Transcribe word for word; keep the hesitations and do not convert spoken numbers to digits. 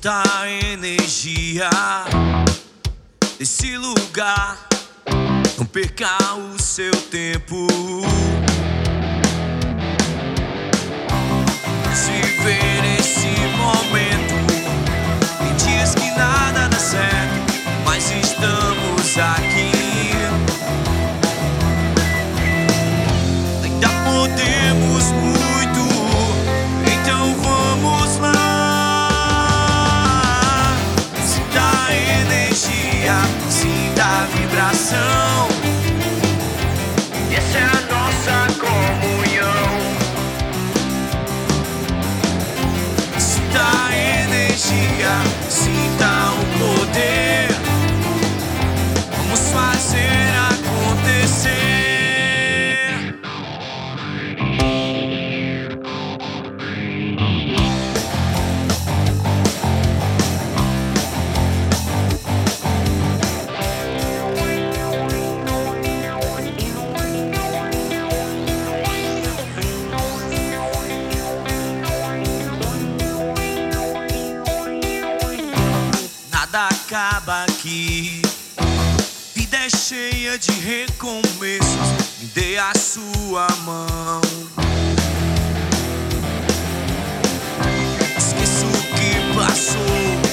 Sinta a energia desse lugar. Não perca o seu tempo. Se vê nesse momento, tem dias que nada dá certo, mas estamos aqui. Ainda podemos muito, então vamos lá. Sinta a energia, sinta a vibração. Essa é a nossa comunhão. Sinta a energia, sinta o poder. Vamos fazer acontecer. Nada acaba aqui. Vida é cheia de recomeços. Me dê a sua mão. Esqueça o que passou.